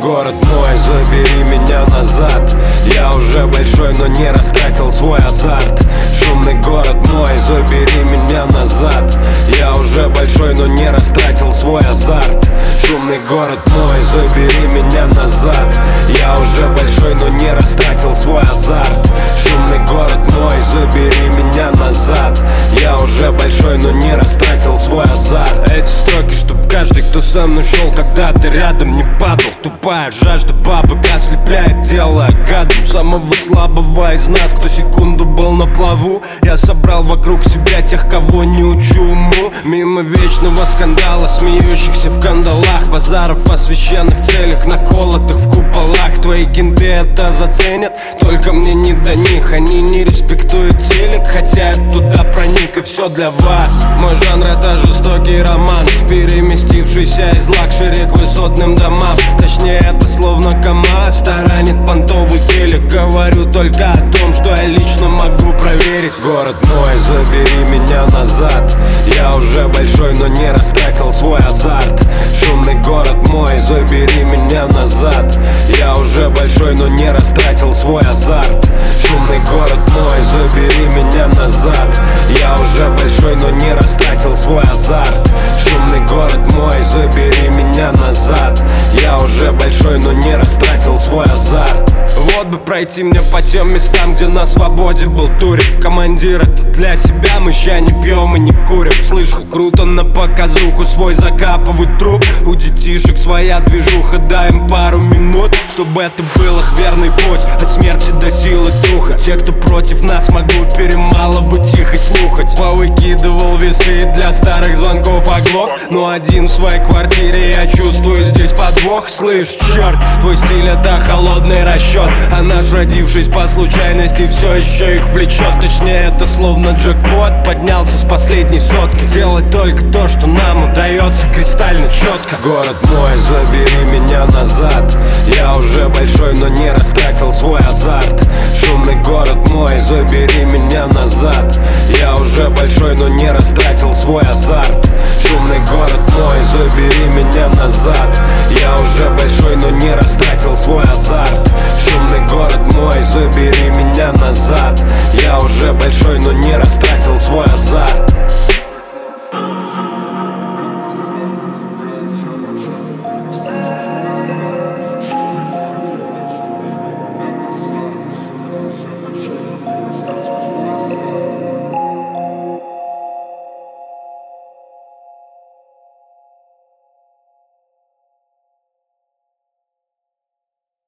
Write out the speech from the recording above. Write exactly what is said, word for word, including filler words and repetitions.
город мой, забери меня назад. Я уже большой, но не растратил свой азарт. Шумный город мой, забери меня назад. Я уже большой, но не растратил свой азарт. Шумный город мой, забери меня назад. Я уже большой, но не растратил свой азарт. Шумный город мой, забери меня назад. Я уже большой, но не растратил свой азарт. Эти строки, чтоб каждый, кто со мной шел, когда ты рядом, не падал. Тупая жажда бабок ослепляет дело гадом самого слабого из нас, кто секунду был на плаву. Я собрал вокруг себя тех, кого не учу уму. Мимо вечного скандала, смеющихся в кандалах, базаров о священных целях, наколотых в куполах. Твои кенты это заценят, только мне не до них. Они не респектуют телек, хотя я туда проник, и все для вас. Мой жанр это жестокий роман, переместившийся из лакшери к высотным домам. Точнее это словно КамАЗ таранит понтовый телек. Говорю только о том, что я лично могу проверить. Город мой, забери меня назад. Я уже большой, но не растратил свой азарт. Шумный город мой, забери меня назад. Я уже большой, но не растратил свой азарт. Шумный город мой, забери меня назад. Я уже большой, но не растратил свой азарт. Шумный город мой, забери меня назад. Я уже большой, но не растратил свой азарт. Вот бы пройти мне по тем местам, где на свободе был турик. Командир, это для себя, мы ща не пьем и не курим. Слышал, круто на показуху свой закапывают труп. У детишек своя движуха, дай им пару минут, чтобы это был их верный путь от смерти до силы духа. Те, кто против нас, могу перемалывать их и снюхать. Повыкидывал весы для старых звонков оглох, но один в своей квартире, я чувствую здесь подвох. Слышь, черт, твой стиль это холодный расчет, а наш, родившись по случайности, все еще их влечет. Точнее это словно джекпот, поднялся с последней сотки. Делать только то, что нам удается кристально четко. Город мой, забери меня назад. Я уже большой, но не растратил свой азарт. Шумный город мой, забери меня назад. Я уже большой, но не растратил свой азарт. Шумный город мой, забери меня назад. Я уже большой, но не растратил свой азарт. Шумный город мой, забери меня назад. Я уже большой, но не